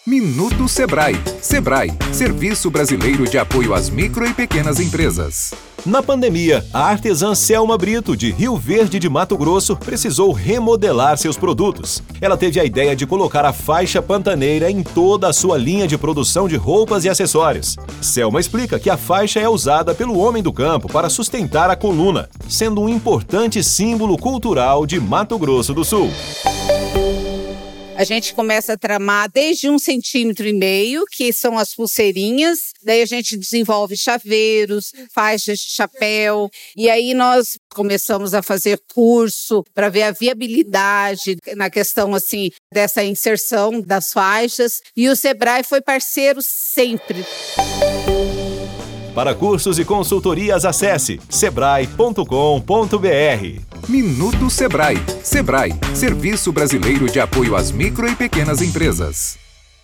Minuto Sebrae. Sebrae, Serviço Brasileiro de Apoio às Micro e Pequenas Empresas. Na pandemia, a artesã Selma Brito, de Rio Verde de Mato Grosso, precisou remodelar seus produtos. Ela teve a ideia de colocar a faixa pantaneira em toda a sua linha de produção de roupas e acessórios. Selma explica que a faixa é usada pelo homem do campo para sustentar a coluna, sendo um importante símbolo cultural de Mato Grosso do Sul. A gente começa a tramar desde 1,5 centímetros, que são as pulseirinhas. Daí a gente desenvolve chaveiros, faixas de chapéu. E aí nós começamos a fazer curso para ver a viabilidade na questão assim dessa inserção das faixas. E o Sebrae foi parceiro sempre. Para cursos e consultorias, acesse sebrae.com.br. Minuto Sebrae. Sebrae, Serviço Brasileiro de Apoio às Micro e Pequenas Empresas.